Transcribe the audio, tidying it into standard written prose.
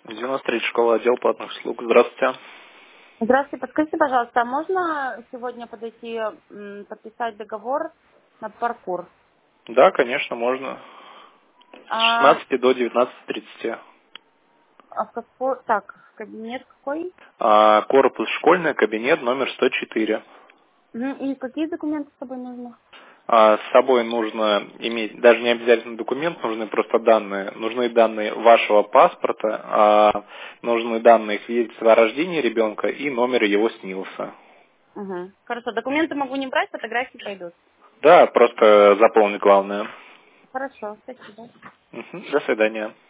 93, школа, отдел платных услуг. Здравствуйте. Здравствуйте, подскажите, пожалуйста, а можно сегодня подойти подписать договор на паркур? Да, конечно, можно. С А, 16 до 19:30. в какой, так, кабинет какой? Корпус школьный, кабинет номер 104. И какие документы с собой нужно? С собой нужно иметь, даже не обязательно документ, нужны просто данные. Нужны данные вашего паспорта, нужны данные свидетельства о рождении ребенка и номер его СНИЛСа. Угу. Хорошо, документы могу не брать, фотографии пойдут. Да, просто заполнить главное. Хорошо, спасибо. Мгм. До свидания.